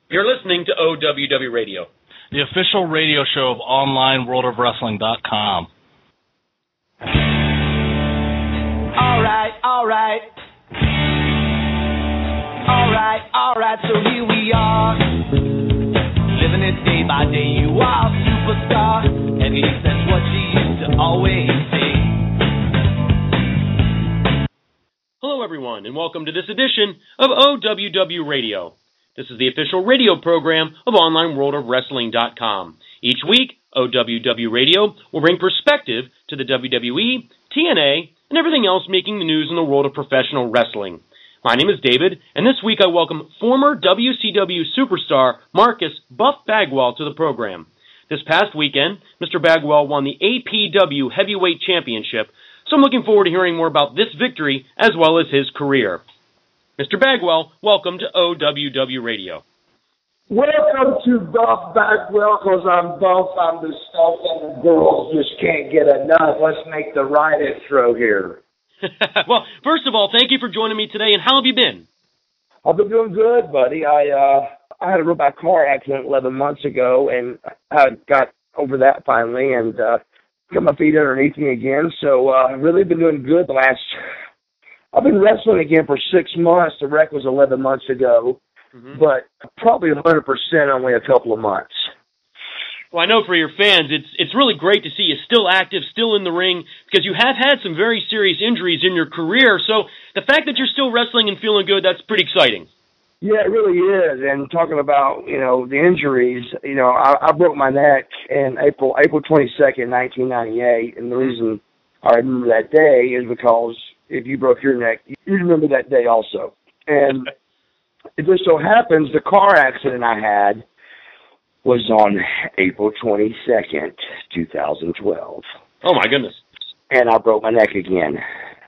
You're listening to OWW Radio, the official radio show of OnlineWorldOfWrestling.com. All right, so here we are, living it day by day. You are a superstar, and that's what you used to always say. Hello, everyone, and welcome to this edition of OWW Radio. This is the official radio program of OnlineWorldOfWrestling.com. Each week, OWW Radio will bring perspective to the WWE, TNA, and everything else making the news in the world of professional wrestling. My name is David, and this week I welcome former WCW superstar Marcus Buff Bagwell to the program. This past weekend, Mr. Bagwell won the APW Heavyweight Championship, so I'm looking forward to hearing more about this victory as well as his career. Mr. Bagwell, welcome to OWW Radio. Welcome to Buff Bagwell, because I'm Buff, I'm the stuff, and the girls just can't get enough. Let's make the right intro here. Well, first of all, thank you for joining me today, and how have you been? I've been doing good, buddy. I had a real bad car accident 11 months ago, and I got over that finally, and got my feet underneath me again, so I've really been doing good I've been wrestling again for 6 months. The wreck was 11 months ago, but probably 100% only a couple of months. Well, I know for your fans, it's really great to see you still active, still in the ring, because you have had some very serious injuries in your career. So the fact that you're still wrestling and feeling good, that's pretty exciting. Yeah, it really is. And talking about, the injuries, I broke my neck in April 22nd, 1998. And the reason I remember that day is because if you broke your neck, you remember that day also. And it just so happens the car accident I had was on April 22nd, 2012. Oh, my goodness. And I broke my neck again.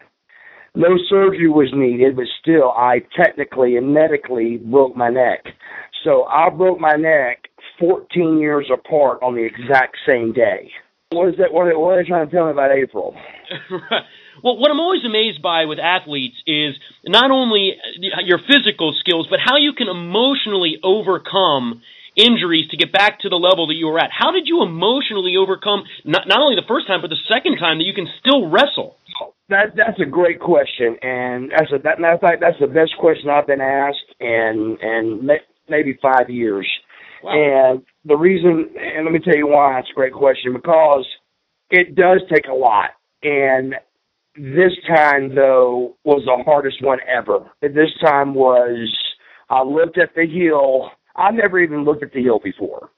No surgery was needed, but still, I technically and medically broke my neck. So I broke my neck 14 years apart on the exact same day. What is that? What are they trying to tell me about April? Well, what I'm always amazed by with athletes is not only your physical skills, but how you can emotionally overcome injuries to get back to the level that you were at. How did you emotionally overcome, not only the first time, but the second time that you can still wrestle? That's a great question, and matter of fact, that's the best question I've been asked in maybe 5 years. Wow. And the reason, and let me tell you why it's a great question, because it does take a lot. And this time, though, was the hardest one ever. This time was, I looked at the heel. I never even looked at the heel before.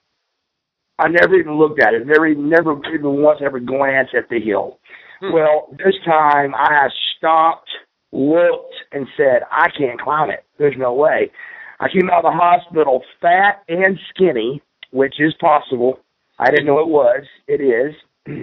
I never even looked at it. Never even once ever glanced at the heel. Well, this time I stopped, looked, and said, I can't climb it. There's no way. I came out of the hospital fat and skinny, which is possible. I didn't know it was. It is.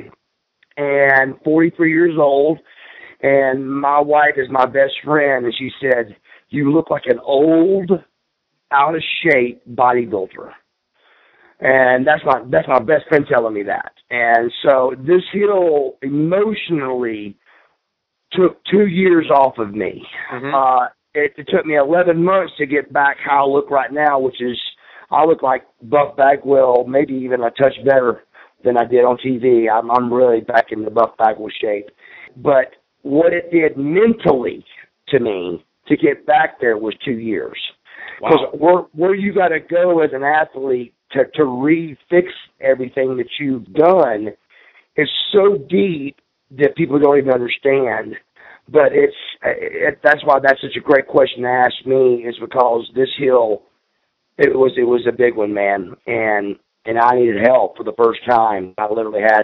And 43 years old, and my wife is my best friend, and she said, you look like an old, out-of-shape bodybuilder. And that's my best friend telling me that. And so this heel emotionally took 2 years off of me. It took me 11 months to get back how I look right now, which is I look like Buff Bagwell, maybe even a touch better than I did on TV. I'm really back in the Buff Bagwell shape. But what it did mentally to me to get back there was 2 years. Because where you got to go as an athlete to refix everything that you've done is so deep that people don't even understand. But that's why that's such a great question to ask me, is because this heel, it was a big one, man, and I needed help for the first time. I literally had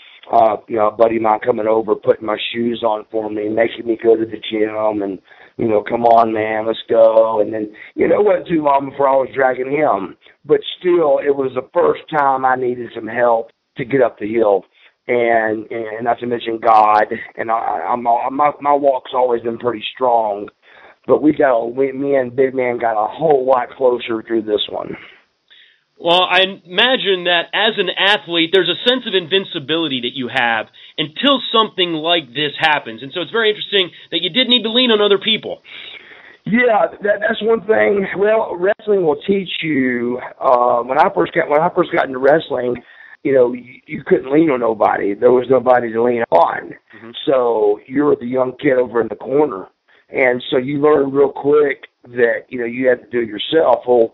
a buddy of mine coming over, putting my shoes on for me, making me go to the gym, and come on, man, let's go. And then, it wasn't too long before I was dragging him. But still, it was the first time I needed some help to get up the hill. And not to mention God. And my walk's always been pretty strong. But me and Big Man got a whole lot closer through this one. Well, I imagine that as an athlete, there's a sense of invincibility that you have until something like this happens. And so it's very interesting that you did need to lean on other people. Yeah, that's one thing. Well, wrestling will teach you. When I first got into wrestling, you couldn't lean on nobody. There was nobody to lean on. Mm-hmm. So you were the young kid over in the corner, and so you learn real quick that you have to do it yourself. Well,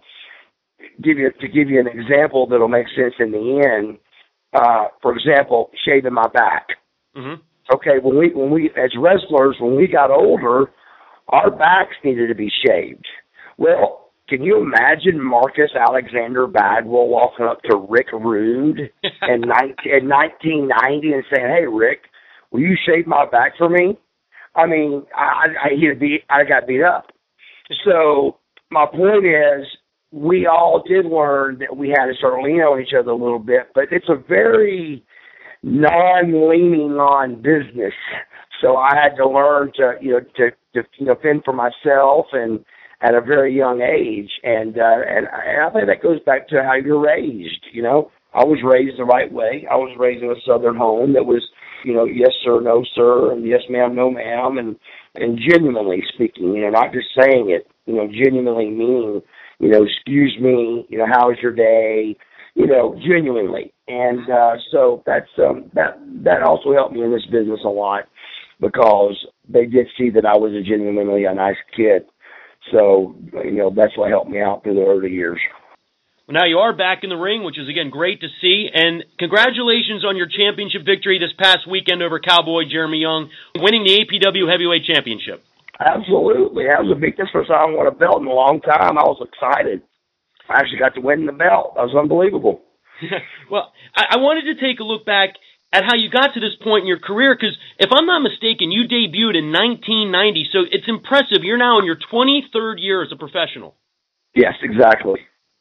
to give you an example that'll make sense in the end. For example, shaving my back. Mm-hmm. Okay, when we as wrestlers, when we got older, our backs needed to be shaved. Well, can you imagine Marcus Alexander Bagwell walking up to Rick Rude in 1990 and saying, "Hey, Rick, will you shave my back for me?" I mean, I got beat up. So my point is, we all did learn that we had to start leaning on each other a little bit, but it's a very non-leaning on business. So I had to learn to fend for myself and at a very young age, and I think that goes back to how you're raised. I was raised the right way. I was raised in a Southern home that was, yes sir, no sir, and yes ma'am, no ma'am, and genuinely speaking, not just saying it, genuinely meaning, excuse me, how was your day, genuinely, and so that's that also helped me in this business a lot, because they did see that I was a genuinely a nice kid. So, that's what helped me out through the early years. Well, now you are back in the ring, which is, again, great to see. And congratulations on your championship victory this past weekend over Cowboy Jeremy Young, winning the APW Heavyweight Championship. Absolutely. That was a big difference. I haven't won a belt in a long time. I was excited. I actually got to win the belt. That was unbelievable. Well, I wanted to take a look back at how you got to this point in your career, because if I'm not mistaken, you debuted in 1990, so it's impressive. You're now in your 23rd year as a professional. Yes, exactly.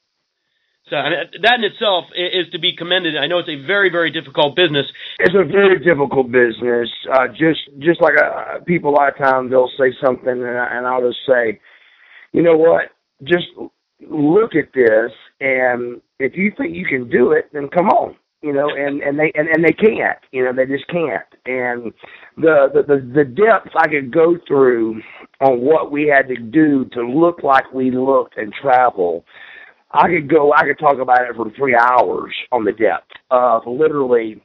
So that in itself is to be commended. I know it's a very, very difficult business. It's a very difficult business. Just like people a lot of times, they'll say something, and I'll just say, you know what, just look at this, and if you think you can do it, then come on. And they can't. They just can't. And the depth I could go through on what we had to do to look like we looked and travel, I could talk about it for 3 hours on the depth of literally,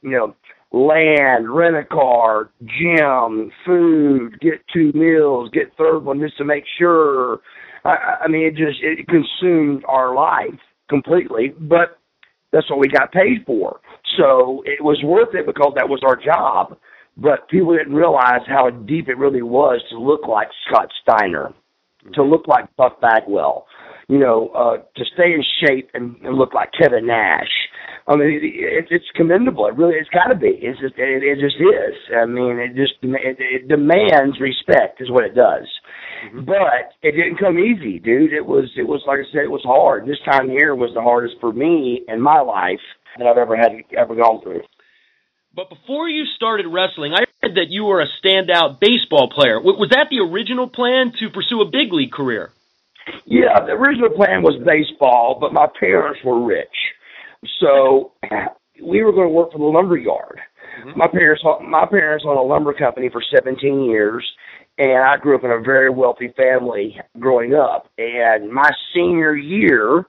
land, rent a car, gym, food, get 2 meals, get third one just to make sure. I mean, it consumed our life completely, but that's what we got paid for. So it was worth it because that was our job. But people didn't realize how deep it really was to look like Scott Steiner, to look like Buck Bagwell, to stay in shape and look like Kevin Nash. I mean, it's commendable. It's got to be. It just is. I mean, it demands respect is what it does. Mm-hmm. But it didn't come easy, dude. It was like I said, it was hard. This time here was the hardest for me in my life that I've ever gone through. But before you started wrestling, I read that you were a standout baseball player. Was that the original plan, to pursue a big league career? Yeah, the original plan was baseball, but my parents were rich. So we were going to work for the lumber yard. Mm-hmm. My parents owned a lumber company for 17 years, and I grew up in a very wealthy family growing up. And my senior year,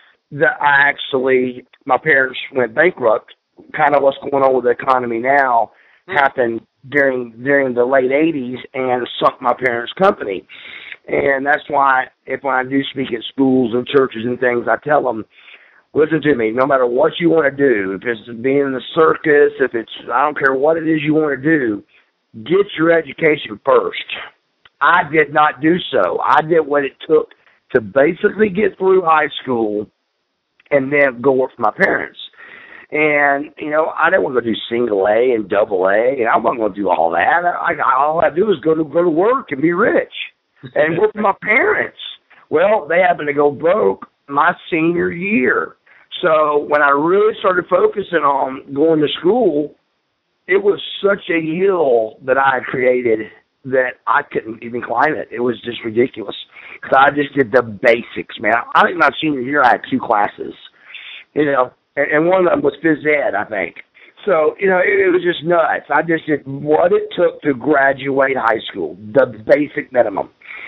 my parents went bankrupt. Kind of what's going on with the economy now happened during the late 80s and sunk my parents' company. And that's why when I do speak at schools and churches and things, I tell them, listen to me, no matter what you want to do, if it's being in the circus, I don't care what it is you want to do, get your education first. I did not do so. I did what it took to basically get through high school and then go work for my parents. And, I didn't want to do single A and double A, and I wasn't going to do all that. All I had to do was go to work and be rich and work for my parents. Well, they happened to go broke my senior year. So when I really started focusing on going to school, it was such a hill that I had created that I couldn't even climb it. It was just ridiculous. Because I just did the basics, man. I think my senior year I had 2 classes, and one of them was phys ed, I think. So, it was just nuts. I just did what it took to graduate high school, the basic minimum.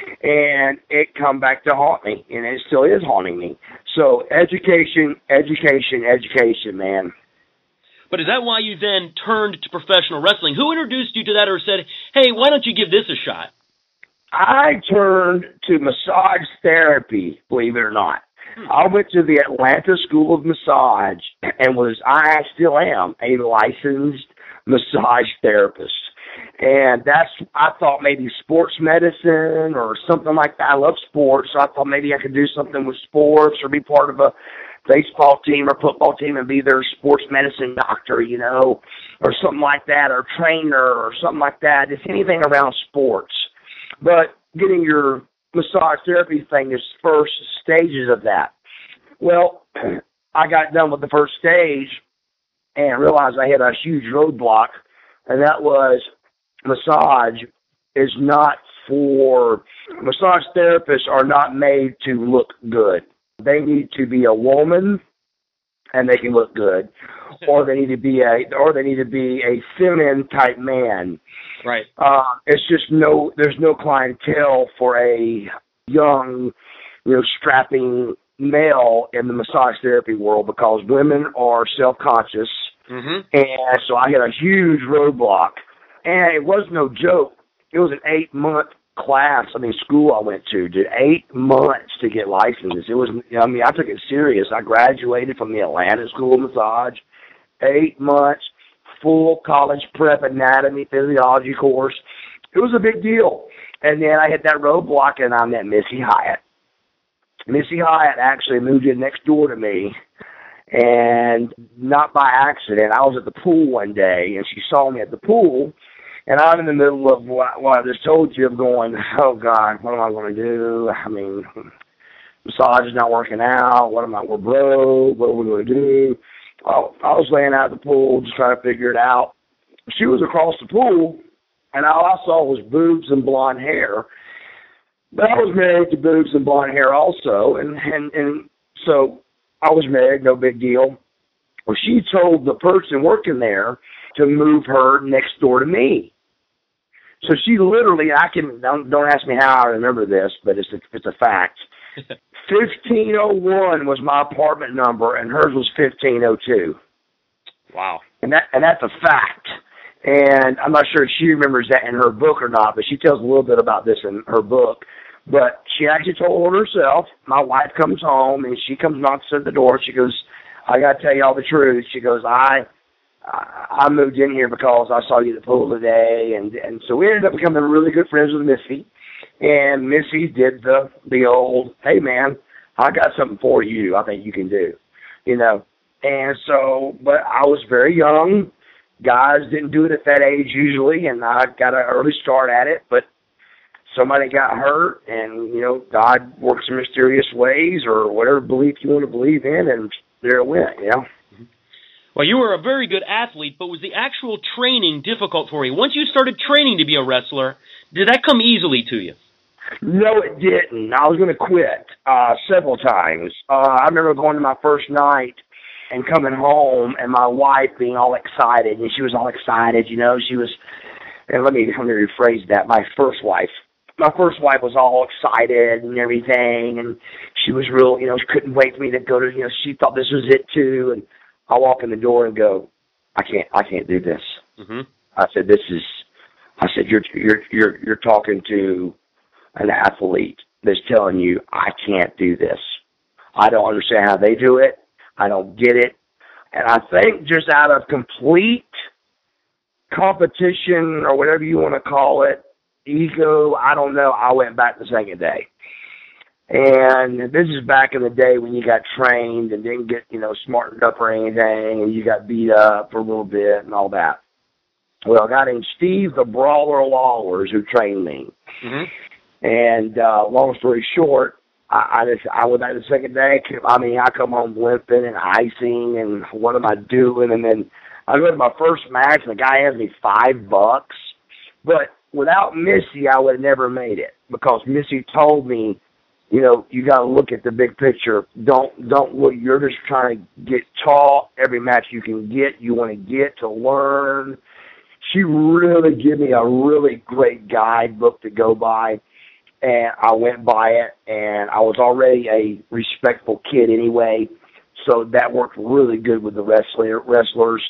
And it come back to haunt me, and it still is haunting me. So education, man. But is that why you then turned to professional wrestling? Who introduced you to that or said, hey, why don't you give this a shot? I turned to massage therapy, believe it or not. I went to the Atlanta School of Massage and I still am, a licensed massage therapist. And I thought maybe sports medicine or something like that. I love sports, so I thought maybe I could do something with sports or be part of a baseball team or football team and be their sports medicine doctor, or something like that, or trainer or something like that, just anything around sports. But getting your massage therapy thing is first stages of that. Well, I got done with the first stage and realized I had a huge roadblock, and that was massage therapists are not made to look good. They need to be a woman and they can look good, or they need to be a feminine type man. Right. It's just there's no clientele for a young, strapping male in the massage therapy world because women are self-conscious. Mm-hmm. And so I had a huge roadblock. And it was no joke. It was an 8-month school I went to. Did 8 months to get licensed. It was, I took it serious. I graduated from the Atlanta School of Massage. 8 months, full college prep anatomy, physiology course. It was a big deal. And then I hit that roadblock and I met Missy Hyatt. Missy Hyatt actually moved in next door to me. And not by accident. I was at the pool one day and she saw me at the pool. And I'm in the middle of what I just told you of going, oh, God, what am I going to do? Massage is not working out. We're broke. What are we going to do? I was laying out at the pool just trying to figure it out. She was across the pool, and all I saw was boobs and blonde hair. But I was married to boobs and blonde hair also, and so I was married, no big deal. Well, she told the person working there to move her next door to me. So she literally, don't ask me how I remember this, but it's a fact. 1501 was my apartment number, and hers was 1502. Wow. And that's a fact. And I'm not sure if she remembers that in her book or not, but she tells a little bit about this in her book. But she actually told herself, my wife comes home, and she comes knocks at the door. She goes, I got to tell you all the truth. She goes, I moved in here because I saw you at the pool today. And so we ended up becoming really good friends with Missy. And Missy did the old, hey, man, I got something for you I think you can do, And so, but I was very young. Guys didn't do it at that age usually, and I got an early start at it. But somebody got hurt, and, God works in mysterious ways or whatever belief you want to believe in, and there it went, Well, you were a very good athlete, but was the actual training difficult for you? Once you started training to be a wrestler, did that come easily to you? No, it didn't. I was going to quit several times. I remember going to my first night and coming home and my wife being all excited, and she was all excited, she was, and let me rephrase that, my first wife was all excited and everything, and she was real, she couldn't wait for me to go to, she thought this was it too, and I walk in the door and go, I can't do this. Mm-hmm. I said, you're talking to an athlete that's telling you I can't do this. I don't understand how they do it. I don't get it. And I think just out of complete competition or whatever you want to call it, ego, I don't know, I went back the second day. And this is back in the day when you got trained and didn't get, smartened up or anything, and you got beat up for a little bit and all that. Well, a guy named Steve the Brawler Lawlers who trained me. Mm-hmm. And long story short, I went back the second day. I come home limping and icing, and what am I doing? And then I go to my first match, and the guy has me $5. But without Missy, I would have never made it because Missy told me, you got to look at the big picture. Don't look. You're just trying to get taught every match you can get. You want to get to learn. She really gave me a really great guidebook to go by. and I went by it, and I was already a respectful kid anyway, so that worked really good with the wrestlers.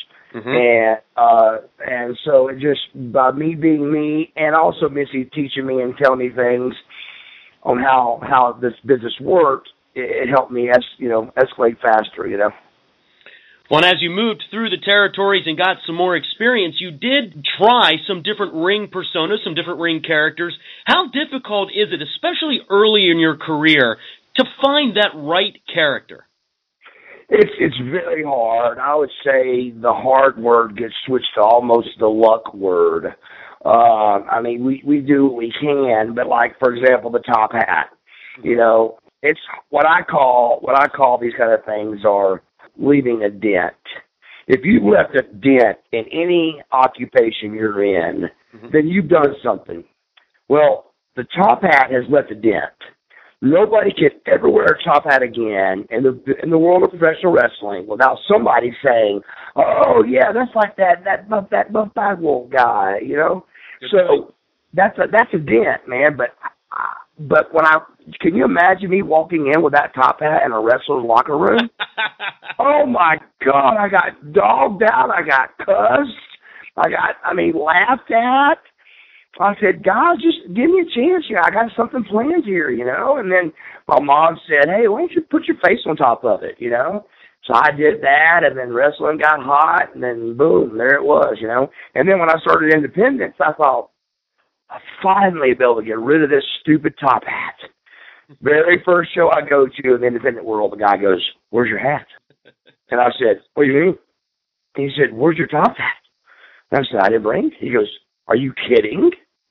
And so it just, by me being me, and also Missy teaching me and telling me things on how this business worked, it helped me escalate faster, you know. Well, as you moved through the territories and got some more experience, you did try some different ring personas, some different ring characters. How difficult is it, especially early in your career, to find that right character? It's very hard. I would say the hard word gets switched to almost the luck word. I mean, we do what we can, but like, for example, the top hat, you know, it's what I call these kind of things are leaving a dent. If you've left a dent in any occupation you're in, then you've done something. Well, the top hat has left a dent. Nobody can ever wear a top hat again in the world of professional wrestling without somebody saying, "Oh yeah, that's like that Buff Bagwell guy," you know. So that's a dent, man. But when can you imagine me walking in with that top hat in a wrestler's locker room? Oh my God, I got dogged out, I got cussed, laughed at. I said, guys, just give me a chance here. I got something planned here, you know. And then my mom said, hey, why don't you put your face on top of it, you know. So I did that, and then wrestling got hot, and then boom, there it was, you know. And then when I started independence, I thought, I'll finally be able to get rid of this stupid top hat. Very first show I go to in the independent world, the guy goes, where's your hat? And I said, what do you mean? He said, where's your top hat? And I said, I didn't bring it. He goes, are you kidding?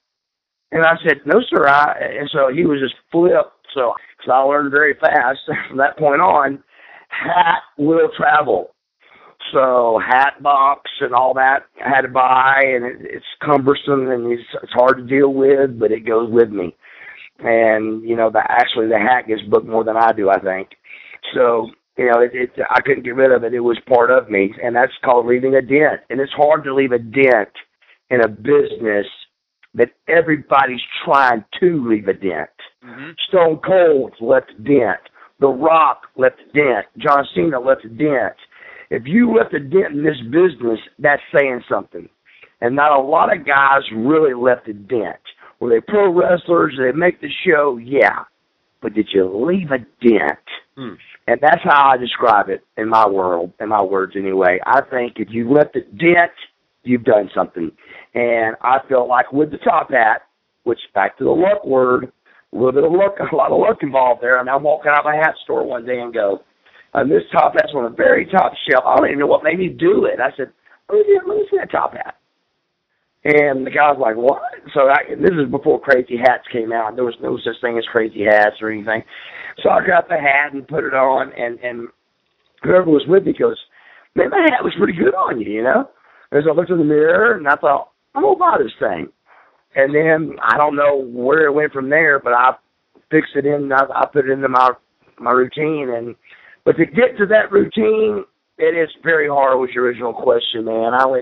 And I said, no, sir. And so he was just flipped. So I learned very fast from that point on, hat will travel. So hat box and all that I had to buy, and it's cumbersome and it's hard to deal with, but it goes with me. And, you know, the hat gets booked more than I do, I think. So, you know, I couldn't get rid of it. It was part of me, and that's called leaving a dent. And it's hard to leave a dent in a business that everybody's trying to leave a dent. Stone Cold left a dent. The Rock left a dent. John Cena left a dent. If you left a dent in this business, that's saying something. And not a lot of guys really left a dent. Were they pro wrestlers? Did they make the show? Yeah. But did you leave a dent? And that's how I describe it in my world, in my words anyway. I think if you left a dent, you've done something. And I feel like with the top hat, which back to the luck word, a little bit of luck, a lot of luck involved there. And I'm walking out of a hat store one day and go, this top hat's on the very top shelf. I don't even know what made me do it. I said, let me see that top hat. And the guy was like, what? So this is before crazy hats came out. There was no such thing as crazy hats or anything. So I got the hat and put it on, and whoever was with me goes, man, that hat was pretty good on you, you know? As I looked in the mirror, and I thought, I'm going to buy this thing. And then I don't know where it went from there, but I fixed it in, I put it into my routine. But to get to that routine, it is very hard with your original question, man. I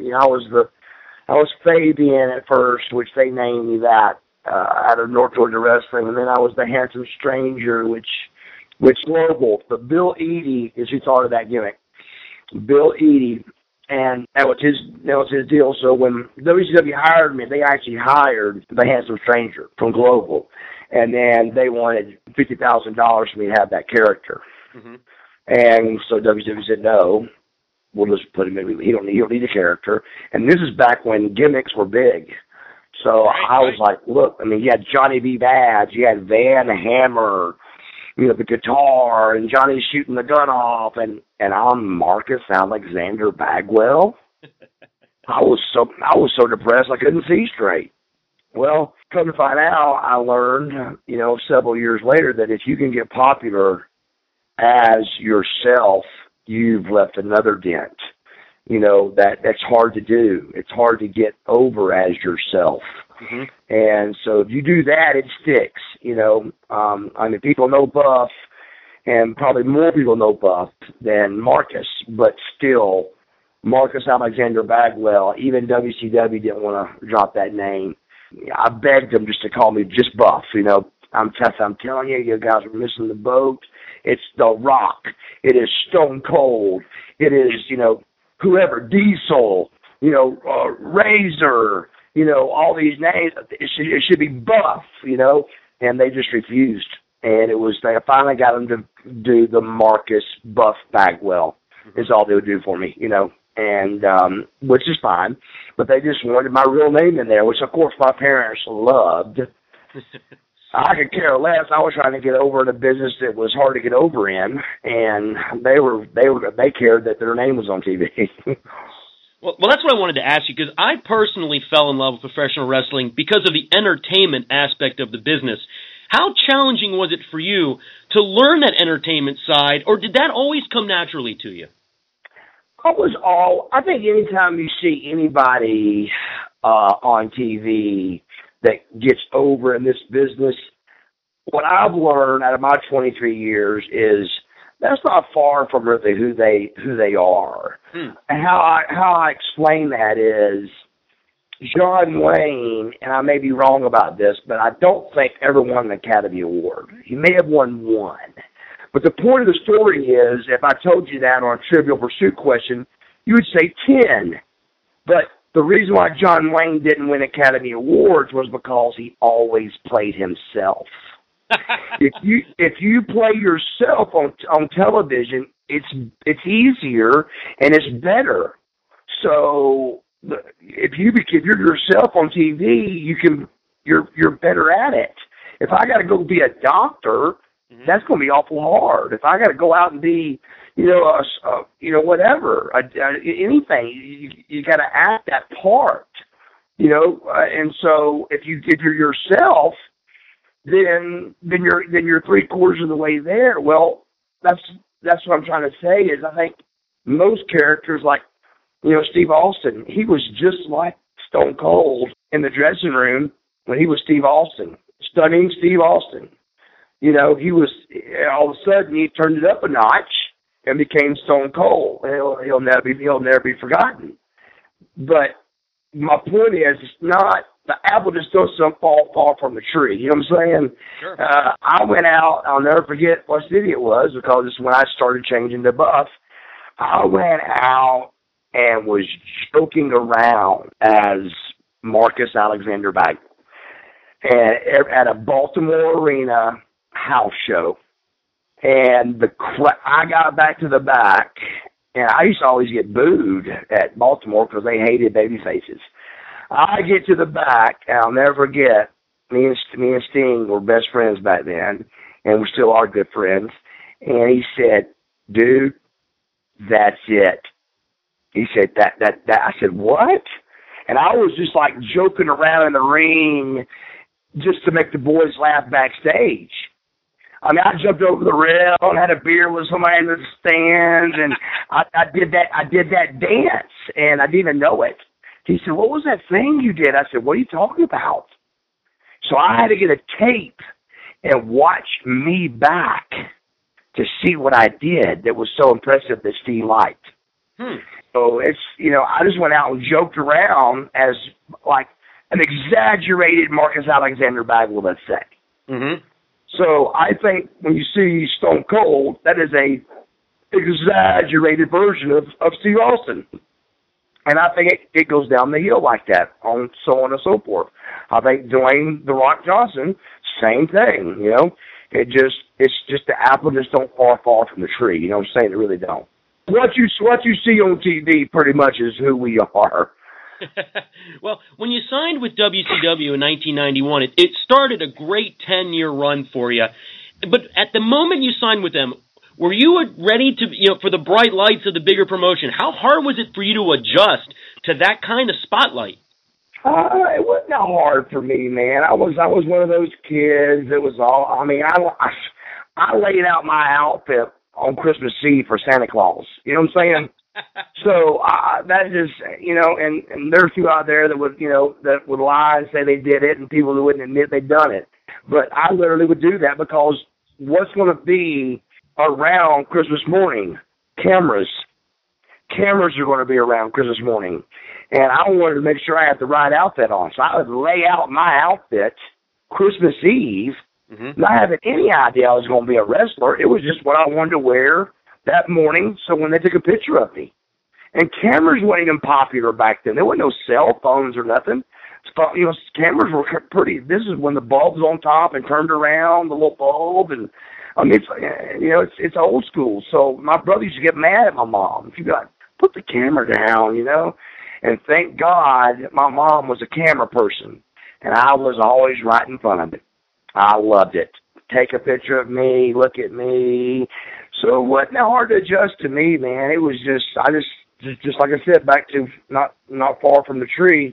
was Fabian at first, which they named me that out of North Georgia Wrestling, and then I was the Handsome Stranger, which global. But Bill Eadie is who thought of that gimmick. Bill Eadie, and that was his deal. So when WCW hired me, they actually hired the Handsome Stranger from Global, and then they wanted $50,000 for me to have that character. And so WCW said no. We'll just put him in. He don't need a character. And this is back when gimmicks were big. So I was like, look, I mean, you had Johnny B. Badge, you had Van Hammer, you know, the guitar, and Johnny's shooting the gun off, and I'm Marcus Alexander Bagwell. I was so depressed I couldn't see straight. Well, come to find out, I learned, you know, several years later that if you can get popular as yourself, you've left another dent. You know, that's hard to do. It's hard to get over as yourself. And so if you do that, it sticks. You know, I mean, people know Buff, and probably more people know Buff than Marcus, but still, Marcus Alexander Bagwell, even WCW didn't want to drop that name. I begged them just to call me just Buff, you know, I'm telling you, you guys are missing the boat. It's The Rock. It is Stone Cold. It is, whoever, Diesel, Razor, all these names. It should be Buff, and they just refused. And they finally got them to do the Marcus Buff Bagwell. Is all they would do for me, and which is fine. But they just wanted my real name in there, which of course my parents loved. I could care less. I was trying to get over in a business that was hard to get over in, and they cared that their name was on TV. Well, that's what I wanted to ask you, because I personally fell in love with professional wrestling because of the entertainment aspect of the business. How challenging was it for you to learn that entertainment side, or did that always come naturally to you? I think anytime you see anybody on TV that gets over in this business, what I've learned out of my 23 years is that's not far from really who they are. And how I explain that is John Wayne, and I may be wrong about this, but I don't think ever won an Academy Award. He may have won one. But the point of the story is, if I told you that on a Trivial Pursuit question, you would say 10. But the reason why John Wayne didn't win Academy Awards was because he always played himself. If you play yourself on television, it's easier and it's better. So if you're yourself on TV, you're better at it. If I got to go be a doctor, that's going to be awful hard. If I got to go out and be, whatever, anything, you got to act that part, and so if you're yourself, then you're 3/4 of the way there. Well, that's what I'm trying to say is I think most characters like, Steve Austin, he was just like Stone Cold in the dressing room when he was Steve Austin, stunning Steve Austin. He was, all of a sudden he turned it up a notch and became Stone Cold. He'll never be forgotten. But my point is, it's not, the apple just doesn't fall far from the tree. You know what I'm saying? Sure. I went out, I'll never forget what city it was, because it's when I started changing to Buff. I went out and was joking around as Marcus Alexander Bagwell and at a Baltimore Arena house show. And I got back to the back, and I used to always get booed at Baltimore because they hated baby faces. I get to the back, and I'll never forget, me and Sting were best friends back then, and we still are good friends. And he said, "Dude, that's it." He said, that. I said, "What?" And I was just like joking around in the ring just to make the boys laugh backstage. I mean, I jumped over the rail and had a beer with somebody in the stands, and I did that dance, and I didn't even know it. He said, "What was that thing you did?" I said, "What are you talking about?" So I had to get a tape and watch me back to see what I did that was so impressive that Steve liked. So it's, I just went out and joked around as like an exaggerated Marcus Alexander Bagwell, let's say. Mm-hmm. So I think when you see Stone Cold, that is a exaggerated version of Steve Austin. And I think it goes down the hill like that, so on and so forth. I think Dwayne "The Rock" Johnson, same thing, It's just the apple just don't fall far from the tree. You know what I'm saying? It really don't. What you see on TV pretty much is who we are. Well, when you signed with WCW in 1991, it started a great 10-year run for you. But at the moment you signed with them, were you ready to, for the bright lights of the bigger promotion? How hard was it for you to adjust to that kind of spotlight? It wasn't hard for me, man. I was one of those kids that was all. I mean, I laid out my outfit on Christmas Eve for Santa Claus. You know what I'm saying? So that just, and there's people out there that would lie and say they did it, and people who wouldn't admit they'd done it. But I literally would do that because what's going to be around Christmas morning? Cameras. Cameras are going to be around Christmas morning. And I wanted to make sure I had the right outfit on. So I would lay out my outfit Christmas Eve Not having any idea I was going to be a wrestler. It was just what I wanted to wear that morning, so when they took a picture of me. And cameras weren't even popular back then. There were no cell phones or nothing. You know, cameras were pretty. This is when the bulb was on top and turned around, the little bulb, and I mean, it's old school. So my brother used to get mad at my mom. She'd be like, "Put the camera down," you know. And thank God my mom was a camera person, and I was always right in front of it. I loved it. Take a picture of me, look at me. So it wasn't hard to adjust to me, man. It was just like I said, back to not far from the tree.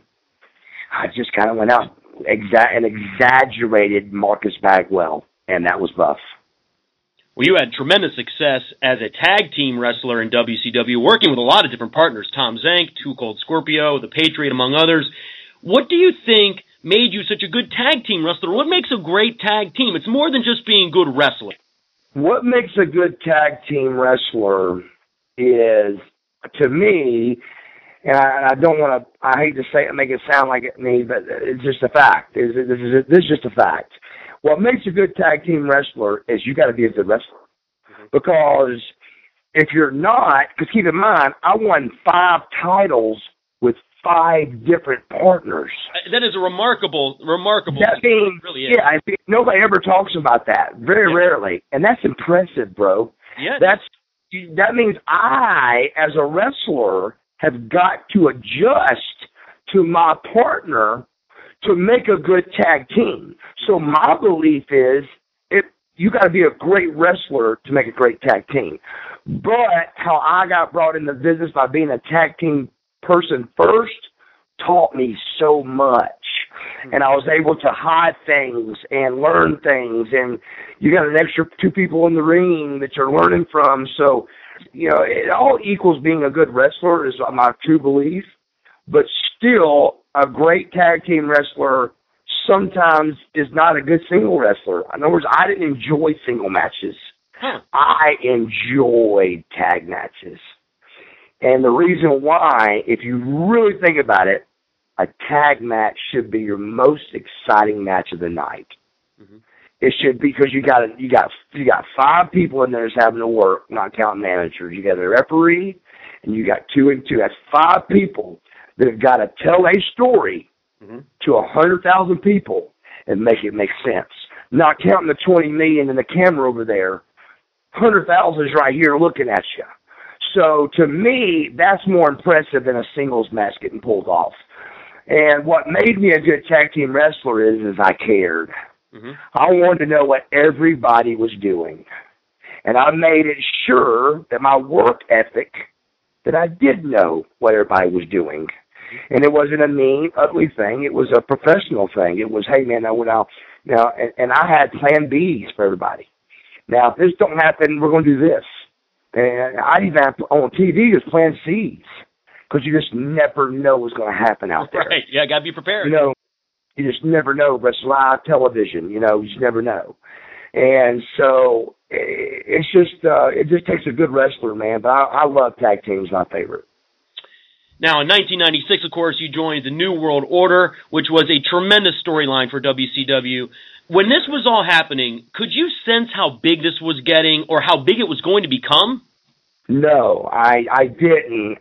I just kind of went out and exaggerated Marcus Bagwell, and that was Buff. Well, you had tremendous success as a tag team wrestler in WCW, working with a lot of different partners, Tom Zank, Too Cold Scorpio, The Patriot, among others. What do you think made you such a good tag team wrestler? What makes a great tag team? It's more than just being good wrestling. What makes a good tag team wrestler is, to me, and I don't want to, I hate to say it, make it sound like me, but it's just a fact. This is just a fact. What makes a good tag team wrestler is you got to be a good wrestler. Because if you're not, because keep in mind, I won 5 titles with 5 different partners. That is a remarkable. That means, really is. Yeah, nobody ever talks about that. Very rarely, and that's impressive, bro. Yeah. That means I, as a wrestler, have got to adjust to my partner to make a good tag team. So my belief is, you got to be a great wrestler to make a great tag team. But how I got brought in the business by being a tag team person first taught me so much. And I was able to hide things and learn things. And you got an extra 2 people in the ring that you're learning from. So, you know, it all equals being a good wrestler is my true belief. But still, a great tag team wrestler sometimes is not a good single wrestler. In other words, I didn't enjoy single matches. I enjoyed tag matches. And the reason why, if you really think about it, a tag match should be your most exciting match of the night. It should be, because you got 5 people in there that's having to work, not counting managers. You got a referee, and you got 2 and 2. That's 5 people that have got to tell a story to 100,000 people and make it make sense. Not counting the 20 million and the camera over there. 100,000 is right here looking at you. So to me, that's more impressive than a singles match getting pulled off. And what made me a good tag team wrestler is I cared. I wanted to know what everybody was doing. And I made it sure that my work ethic, that I did know what everybody was doing. And it wasn't a mean, ugly thing. It was a professional thing. It was, hey, man, now, and I had plan Bs for everybody. Now, if this don't happen, we're going to do this. And I even have on TV, there's plan Cs, because you just never know what's going to happen out there. Right, yeah, got to be prepared. You know, you just never know. But it's live television, you know, you just never know. And so it just takes a good wrestler, man. But I love tag teams, my favorite. Now, in 1996, of course, you joined the New World Order, which was a tremendous storyline for WCW. When this was all happening, could you sense how big this was getting or how big it was going to become? No, I didn't.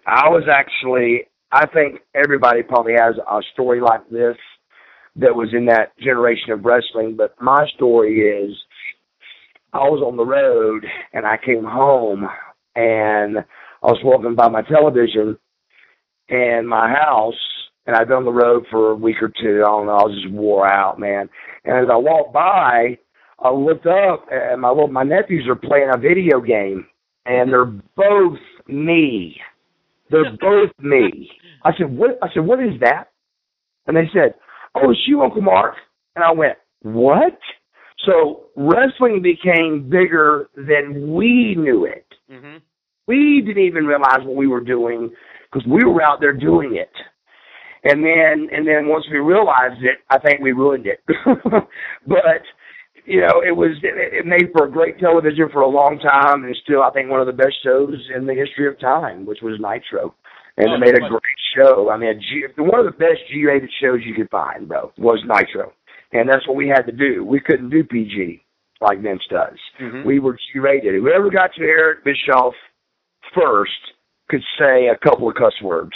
I think everybody probably has a story like this that was in that generation of wrestling, but my story is I was on the road and I came home and I was walking by my television and my house, and I'd been on the road for a week or 2. I don't know, I was just wore out, man. And as I walked by, I looked up, and my nephews are playing a video game, and they're both me. They're both me. I said, what is that? And they said, oh, it's you, Uncle Mark. And I went, what? So wrestling became bigger than we knew it. We didn't even realize what we were doing because we were out there doing it. And then once we realized it, I think we ruined it. But, you know, it made for a great television for a long time, and still I think one of the best shows in the history of time, which was Nitro. And it made a great show. I mean, one of the best G-rated shows you could find, bro, was Nitro. And that's what we had to do. We couldn't do PG like Vince does. Mm-hmm. We were G-rated. Whoever got to Eric Bischoff first could say a couple of cuss words,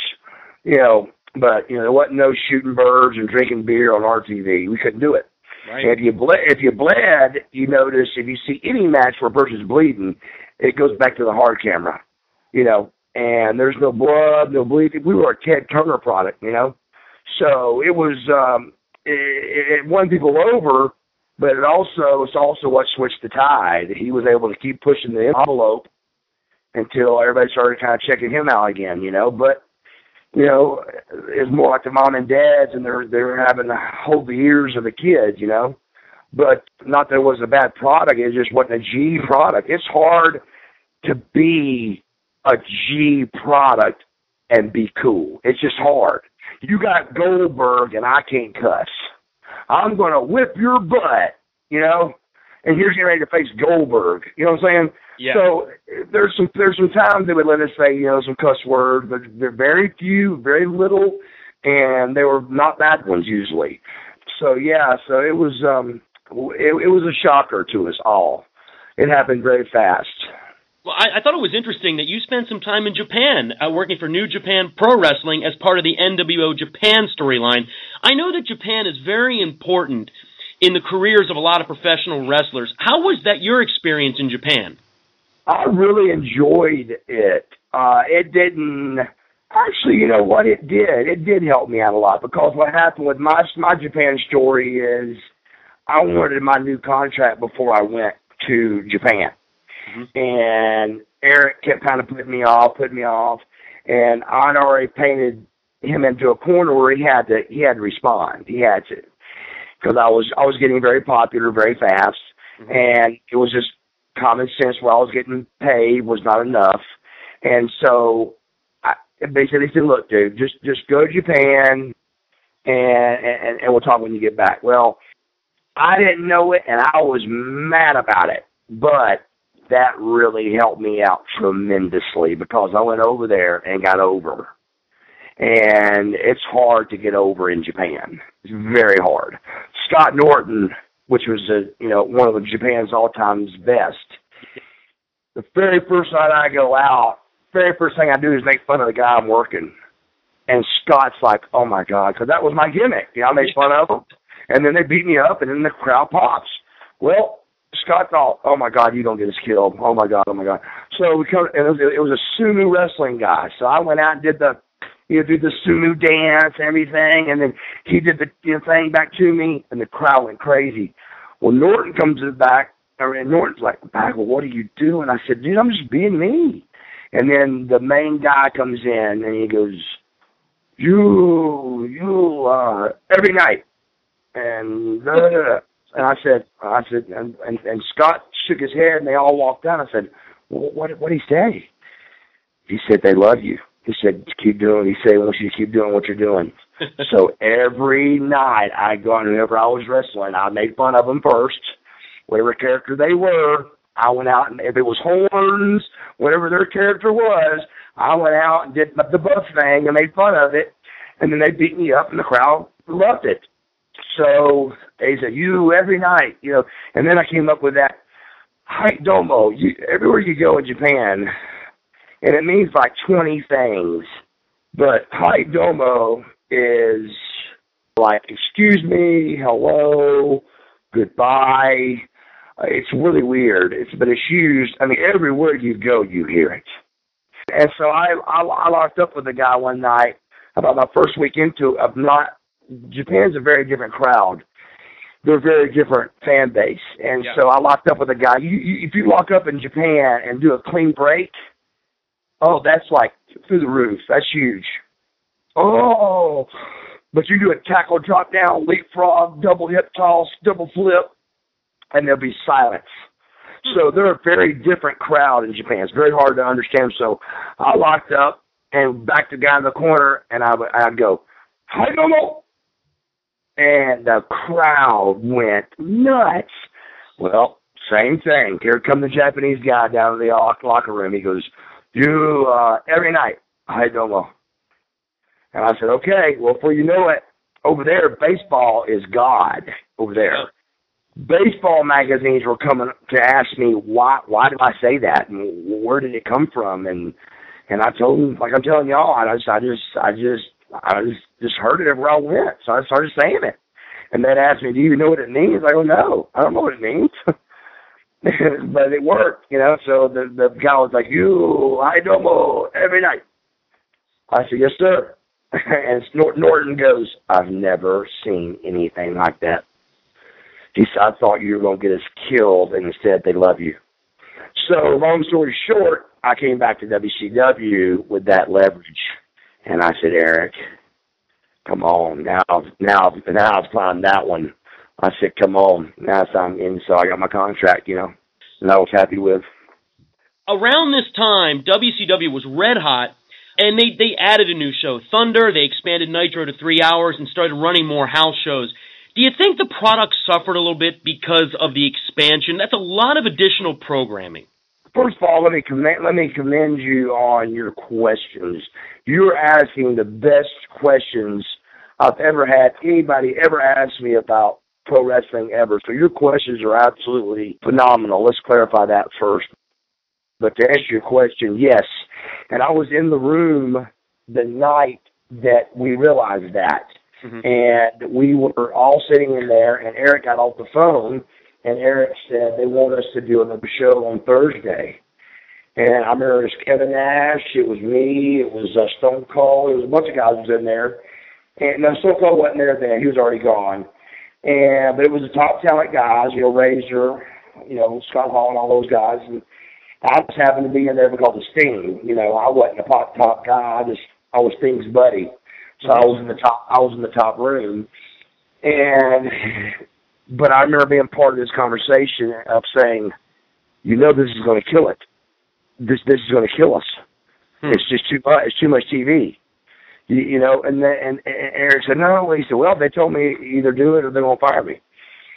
but, there wasn't no shooting birds and drinking beer on RTV. We couldn't do it. Right. And if you bled, you notice if you see any match where a person's bleeding, it goes back to the hard camera, and there's no blood, no bleeding. We were a Ted Turner product, So it was, it won people over, but it's also what switched the tide. He was able to keep pushing the envelope until everybody started kind of checking him out again, But, it's more like the mom and dads, and they're having to hold the ears of the kids, But not that it was a bad product, it just wasn't a G product. It's hard to be a G product and be cool. It's just hard. You got Goldberg, and I can't cuss. I'm going to whip your butt, and here's getting ready to face Goldberg. You know what I'm saying? Yeah. So there's some times they would let us say, some cuss words, but they're very few, very little, and they were not bad ones usually. So it was a shocker to us all. It happened very fast. Well, I thought it was interesting that you spent some time in Japan working for New Japan Pro Wrestling as part of the NWO Japan storyline. I know that Japan is very important in the careers of a lot of professional wrestlers. How was that your experience in Japan? I really enjoyed it. It didn't... Actually, you know what? It did. It did help me out a lot, because what happened with my Japan story is I wanted my new contract before I went to Japan. Mm-hmm. And Eric kept kind of putting me off, and I'd already painted him into a corner where he had to respond. He had to, because I was getting very popular very fast, mm-hmm. and it was just common sense. What I was getting paid was not enough, and so basically said, "Look, dude, just go to Japan, and we'll talk when you get back." Well, I didn't know it, and I was mad about it, but that really helped me out tremendously, because I went over there and got over. And it's hard to get over in Japan. It's very hard. Scott Norton, which was one of Japan's all-time best, the very first night I go out, very first thing I do is make fun of the guy I'm working. And Scott's like, "Oh my God," because that was my gimmick. I made fun of him, and then they beat me up, and then the crowd pops. Well, Scott thought, "Oh my God, you don't get us killed. Oh my God, oh my God." So and it was a Sunu wrestling guy. So I went out and did the Sunu dance and everything, and then he did the thing back to me, and the crowd went crazy. Well, Norton comes to the back, and Norton's like, "Well, what are you doing?" I said, "Dude, I'm just being me." And then the main guy comes in, and he goes, you every night, and da, da, da. And I said, and Scott shook his head, and they all walked out. I said, "Well, what did he say?" He said, "They love you." He said, "Keep doing." He said, "I want you to keep doing what you're doing." So every night I go on, whenever I was wrestling, I made fun of them first, whatever character they were. I went out, and if it was horns, whatever their character was, I went out and did the buff thing and made fun of it, and then they beat me up, and the crowd loved it. So they said, "You every night," and then I came up with that Height Domo. Everywhere you go in Japan, and it means like 20 things, but Height Domo is like, excuse me, hello, goodbye. It's really weird. But it's used, everywhere you go, you hear it. And so I locked up with a guy one night about my first week into it. Japan's a very different crowd. They're a very different fan base. And so I locked up with a guy. If you lock up in Japan and do a clean break, oh, that's like through the roof. That's huge. Oh, but you do a tackle, drop down, leapfrog, double hip toss, double flip, and there'll be silence. So they're a very different crowd in Japan. It's very hard to understand. So I locked up and backed the guy in the corner, and I'd go, "Hi, Domo." And the crowd went nuts. Well, same thing. Here come the Japanese guy down in the locker room. He goes, "You, every night, hi, Domo." And I said, "Okay, well, before you know it, over there, baseball is God. over there. Baseball magazines were coming to ask me why did I say that and where did it come from, and I told them, like I'm telling y'all, I just heard it everywhere I went, so I started saying it. And they'd ask me, do you know what it means? I go, no, I don't know what it means. But it worked, you know. So the guy was like, you, I domo every night. I said, yes, sir. And Norton goes, I've never seen anything like that. He said, I thought you were going to get us killed, and instead they love you. So, long story short, I came back to WCW with that leverage. And I said, Eric, come on. Now I've climbed that one. I said, come on. Now it's time in. So I got my contract, you know, and I was happy with. Around this time, WCW was red hot, and they added a new show, Thunder. They expanded Nitro to 3 hours and started running more house shows. Do you think the product suffered a little bit because of the expansion? That's a lot of additional programming. First of all, let me commend you on your questions. You're asking the best questions I've ever had anybody ever ask me about pro wrestling ever. So your questions are absolutely phenomenal. Let's clarify that first. But to answer your question, yes. And I was in the room the night that we realized that. Mm-hmm. And we were all sitting in there, and Eric got off the phone, and Eric said they want us to do another show on Thursday. And I remember it was Kevin Nash, it was me, it was Stone Cold, it was a bunch of guys was in there. And no, Stone Cold wasn't there then, he was already gone. But it was the top talent guys, you know, Razor, you know, Scott Hall and all those guys. And I just happened to be in there because of Sting. You know, I wasn't a top guy, I was Sting's buddy. So I was in the top room, but I remember being part of this conversation of saying, you know, this is going to kill it. This is going to kill us. It's just too much. It's too much TV. You know, and Eric said, no. He said, well, they told me either do it or they're going to fire me.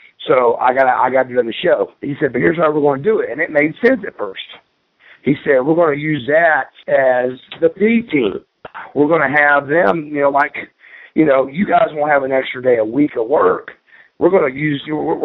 So I got to do the show. He said, but here's how we're going to do it, and it made sense at first. He said, we're going to use that as the B team. We're going to have them, you know, like, you know, you guys won't have an extra day a week of work. We're going to use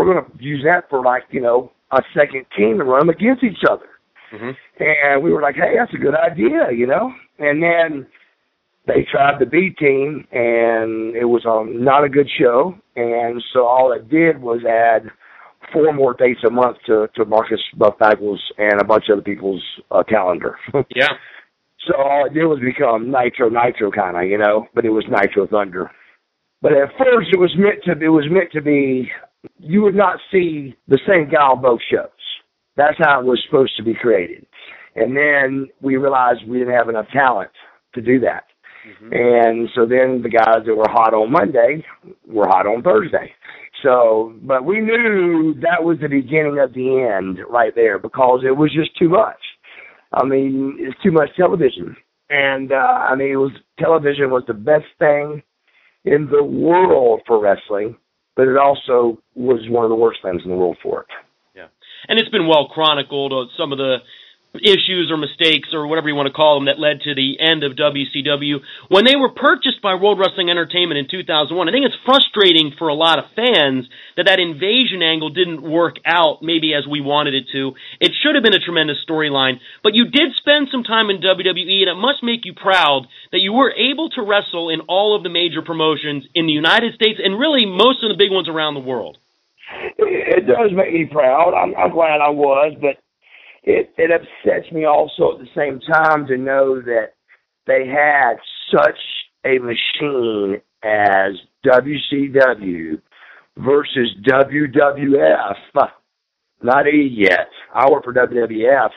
that for, like, you know, a second team to run them against each other. Mm-hmm. And we were like, hey, that's a good idea, you know. And then they tried the B team, and it was not a good show. And so all it did was add 4 more dates a month to Marcus Buff Bagwell's and a bunch of other people's calendar. Yeah. So all it did was become Nitro kind of, you know, but it was Nitro Thunder. But at first it was meant to be, you would not see the same guy on both shows. That's how it was supposed to be created. And then we realized we didn't have enough talent to do that. Mm-hmm. And so then the guys that were hot on Monday were hot on Thursday. So, but we knew that was the beginning of the end right there because it was just too much. I mean, it's too much television. And, television was the best thing in the world for wrestling, but it also was one of the worst things in the world for it. Yeah. And it's been well chronicled, some of the issues or mistakes or whatever you want to call them that led to the end of WCW. When they were purchased by World Wrestling Entertainment in 2001, I think it's frustrating for a lot of fans that invasion angle didn't work out maybe as we wanted it to. It should have been a tremendous storyline, but you did spend some time in WWE, and it must make you proud that you were able to wrestle in all of the major promotions in the United States and really most of the big ones around the world. It does make me proud. I'm glad I was, but it upsets me also at the same time to know that they had such a machine as WCW versus WWF. Not E yet. I work for WWF.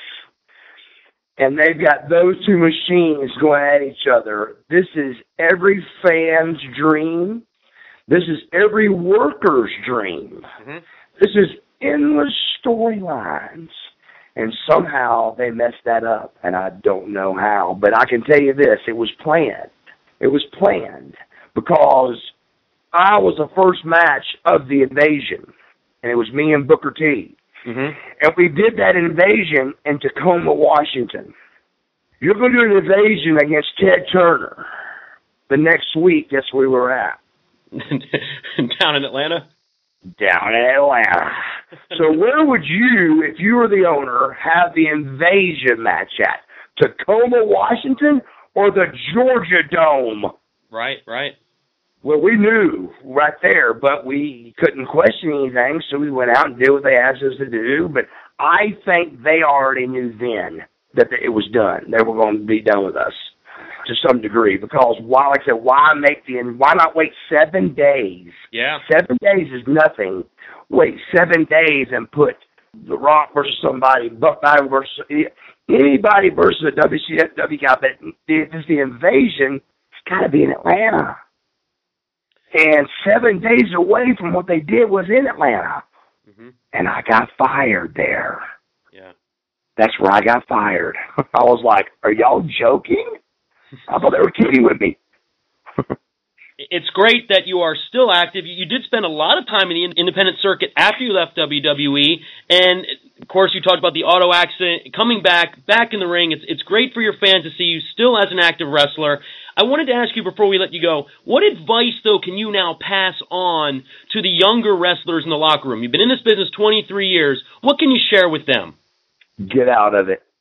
And they've got those two machines going at each other. This is every fan's dream. This is every worker's dream. Mm-hmm. This is endless storylines. And somehow they messed that up, and I don't know how. But I can tell you this, it was planned. It was planned because I was the first match of the invasion, and it was me and Booker T. Mm-hmm. And we did that invasion in Tacoma, Washington. You're going to do an invasion against Ted Turner. The next week, that's where we were at. Down in Atlanta? Down in Atlanta. So where would you, if you were the owner, have the Invasion match at? Tacoma, Washington, or the Georgia Dome? Right. Well, we knew right there, but we couldn't question anything, so we went out and did what they asked us to do. But I think they already knew then that it was done. They were going to be done with us to some degree, because like I said, why not wait 7 days? Yeah. 7 days is nothing. Wait 7 days and put The Rock versus somebody, Buck Dyer versus anybody versus a WCW guy. But it's the Invasion. It's got to be in Atlanta. And 7 days away from what they did was in Atlanta. Mm-hmm. And I got fired there. Yeah. That's where I got fired. I was like, are y'all joking? I thought they were kidding with me. It's great that you are still active. You did spend a lot of time in the independent circuit after you left WWE. And, of course, you talked about the auto accident, coming back in the ring. It's great for your fans to see you still as an active wrestler. I wanted to ask you before we let you go, what advice, though, can you now pass on to the younger wrestlers in the locker room? You've been in this business 23 years. What can you share with them? Get out of it.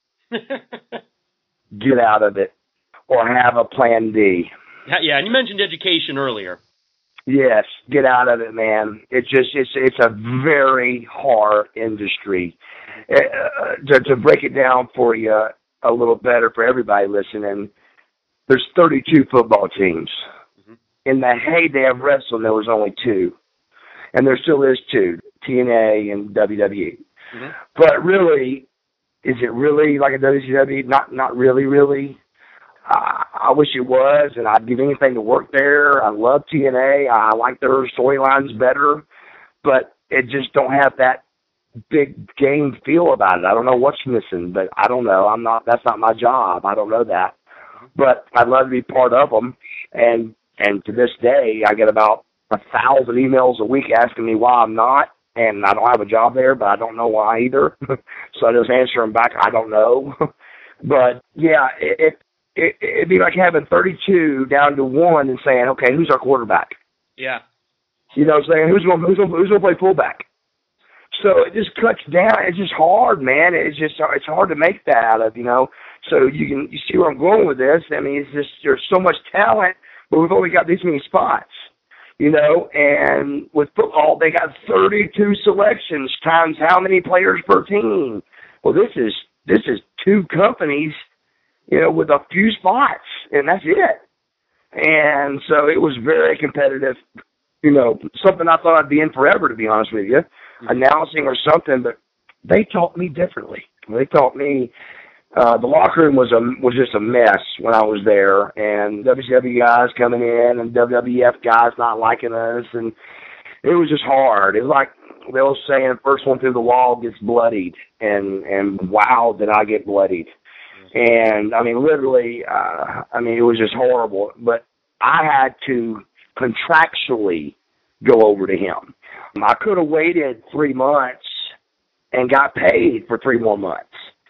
Get out of it. Or have a plan D. Yeah, and you mentioned education earlier. Yes, get out of it, man. It's a very hard industry. To break it down for you a little better for everybody listening, there's 32 football teams. Mm-hmm. In the heyday of wrestling, there was only 2. And there still is 2, TNA and WWE. Mm-hmm. But really, is it really like a WCW? Not really. I wish it was, and I'd give anything to work there. I love TNA. I like their storylines better, but it just don't have that big game feel about it. I don't know what's missing, but I don't know. That's not my job. I don't know that. But I'd love to be part of them, and to this day, I get about 1,000 emails a week asking me why I'm not, and I don't have a job there, but I don't know why either. So I just answer them back, I don't know. But, yeah, it'd be like having 32 down to 1 and saying, okay, who's our quarterback? Yeah. You know what I'm saying? Who's going to play fullback? So it just cuts down. It's just hard, man. It's hard to make that out of, you know. So you see where I'm going with this. I mean, it's just, there's so much talent, but we've only got these many spots, you know. And with football, they got 32 selections times how many players per team. Well, this is 2 companies, you know, with a few spots, and that's it. And so it was very competitive, you know, something I thought I'd be in forever, to be honest with you, announcing or something, but they taught me differently. They taught me the locker room was just a mess when I was there, and WCW guys coming in and WWF guys not liking us, and it was just hard. It was like they were saying, first one through the wall gets bloodied, and wow, did I get bloodied. And, I mean, literally, it was just horrible. But I had to contractually go over to him. I could have waited 3 months and got paid for 3 more months.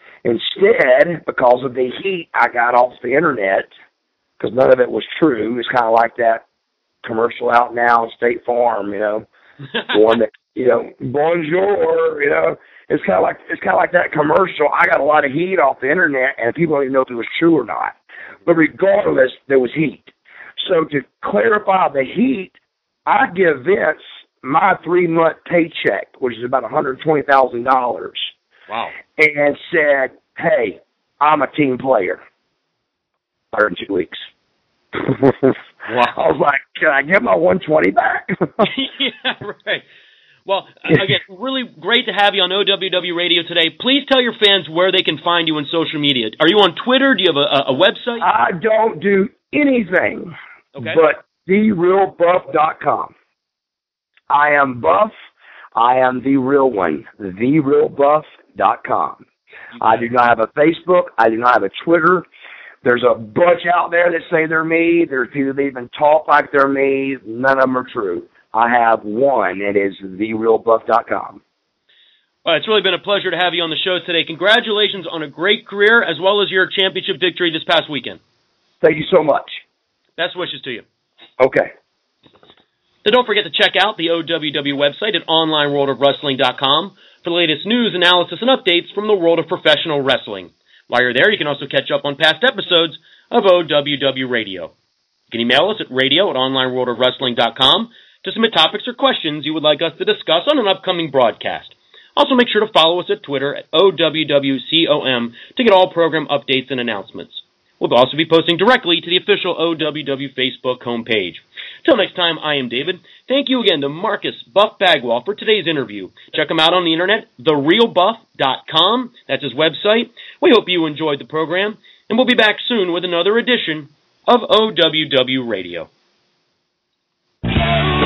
Instead, because of the heat I got off the Internet, because none of it was true, it's kind of like that commercial out now, State Farm, you know, the one that, you know, bonjour, you know. It's kind of like that commercial. I got a lot of heat off the Internet, and people don't even know if it was true or not. But regardless, there was heat. So to clarify the heat, I give Vince my 3-month paycheck, which is about $120,000. Wow. And said, hey, I'm a team player. In 2 weeks. Wow. I was like, can I get my $120 back? Yeah, right. Well, again, really great to have you on OWW Radio today. Please tell your fans where they can find you on social media. Are you on Twitter? Do you have a website? I don't do anything but TheRealBuff.com. I am Buff. I am the real one. TheRealBuff.com. I do not have a Facebook. I do not have a Twitter. There's a bunch out there that say they're me. There's people that even talk like they're me. None of them are true. I have one. It is TheRealBuff.com. Well, it's really been a pleasure to have you on the show today. Congratulations on a great career as well as your championship victory this past weekend. Thank you so much. Best wishes to you. Okay. So don't forget to check out the OWW website at onlineworldofwrestling.com for the latest news, analysis, and updates from the world of professional wrestling. While you're there, you can also catch up on past episodes of OWW Radio. You can email us at radio@onlineworldofwrestling.com to submit topics or questions you would like us to discuss on an upcoming broadcast. Also, make sure to follow us at Twitter at OWWCOM to get all program updates and announcements. We'll also be posting directly to the official OWW Facebook homepage. Till next time, I am David. Thank you again to Marcus Buff Bagwell for today's interview. Check him out on the internet, therealbuff.com. That's his website. We hope you enjoyed the program, and we'll be back soon with another edition of OWW Radio.